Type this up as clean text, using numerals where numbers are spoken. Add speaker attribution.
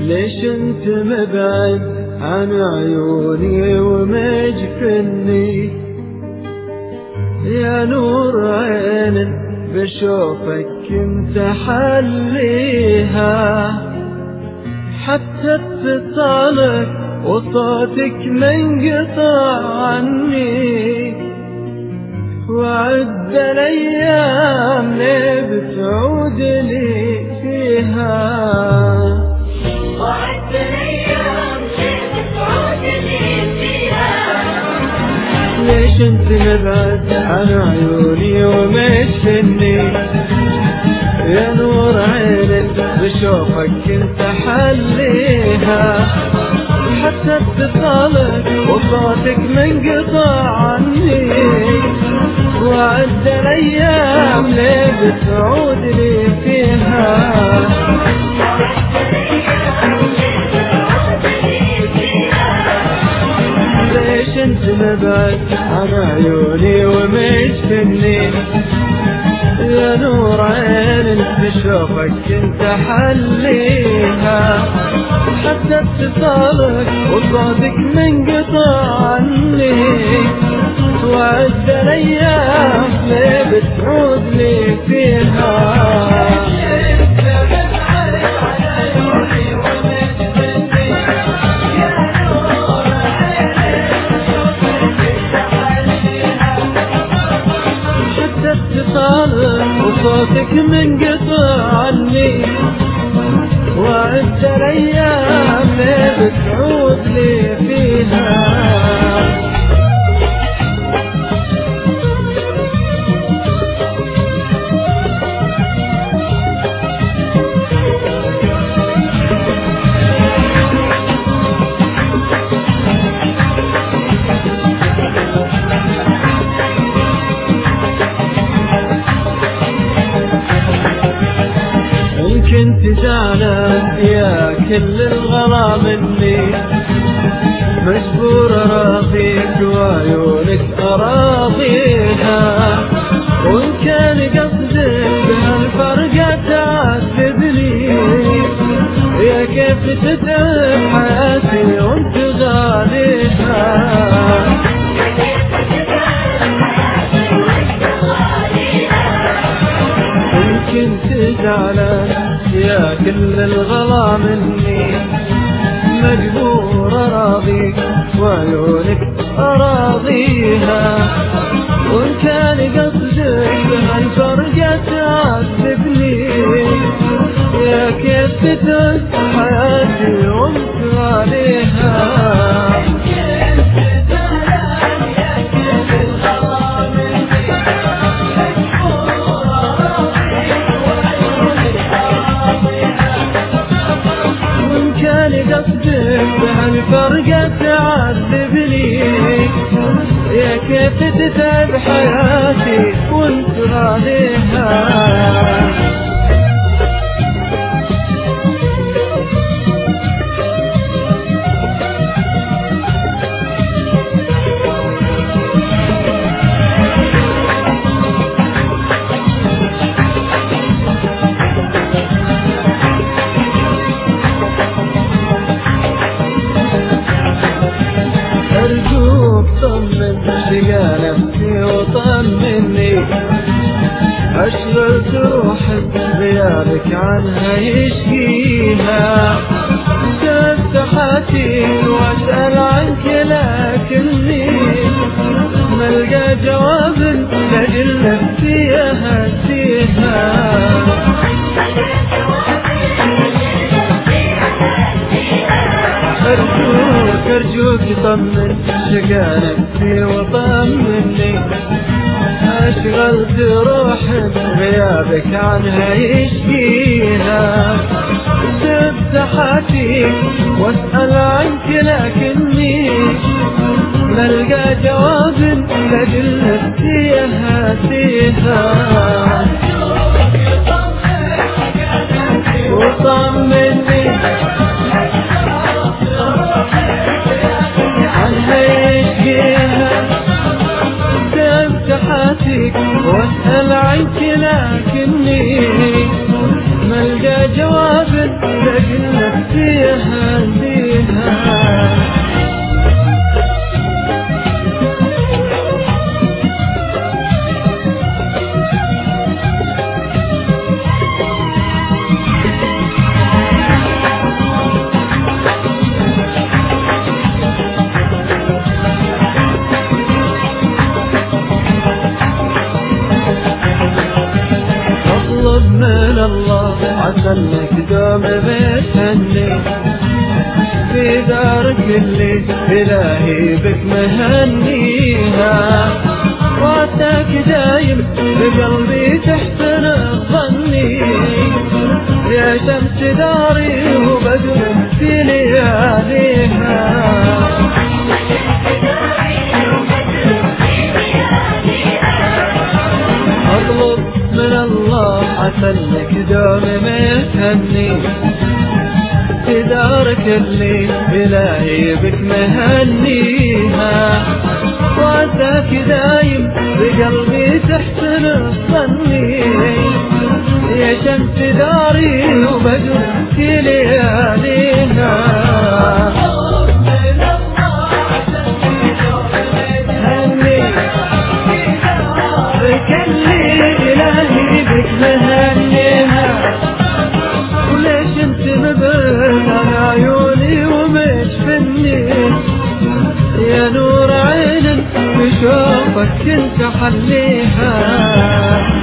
Speaker 1: ليش انت مبعد عن عيوني ومجفني؟ يا نور عين بشوفك كنت حليها، حتى اتصالك وصوتك منقطع عني، وعد الايام ليه بتعود لي فيها. ليش انت مبعد عن عيوني ومجفني؟ يا نور عينك بشوفك كنت حليها، حتى اتصالك وصوتك منقطع عني، وعد الايام ليه بتعود لي فيها. ليش انت مبعد عن عيوني ومجفني؟ يا نور عينك بشوفك كنت حليها، حتى اتصالك وصوتك منقطع عني، وعد الايام ليه بتعود لي فيها. وصوتك منقطع عني، وعد الايام ليه بتعود لي فيها. كنت زعلان يا كل الغلا مني، مجبور اراضيك وعيونك اراضيها، وان كان قصدك بهالفرقة تعذبني، يا كيف تتعب حياتي وانت غاليها. كنت زعلان يا كل الغلا مني، مجبور اراضيك وعيونك اراضيها، وان كان قصدك بهالفرقة تعذبني، يا كيف تتعب حياتي وانت عليها. قصدك بهالفرقة تعذبني، يا كيف تتعب حياتي وانت راضيها. أرجوك طمن شقا نفسي وطمني، أشغلت روحك غيابك عنها يشقيها، تفتحاتي وأسأل عنك لكني ملقى جواب لأجل نفسي أهديها. أرجوك طمن شقا نفسي وطمني، أشغلت روحك غيابك عنها يشقيها، تفتحاتي واسأل عنك لكني ملقى جواب لأجل نفسي أهديها. وطمني واسأل عنك لكني ملقى جواب لأجل نفسي عسى انك دوم بتهني في دارك اللي إلهي بك مهنيها، وعدتك دايم بقلبي تحسن الظني، يا شمس داري وبدر في لياليها. أطلب من الله عسى انك دوم مهني في دارك اللي إلهي بك مهنيها، وعدتك دايم بقلبي تحسن الظني، يا شمس داري وبدر في لياليها. عيوني ومش فني يا نور عين بشوفك كنت حليها.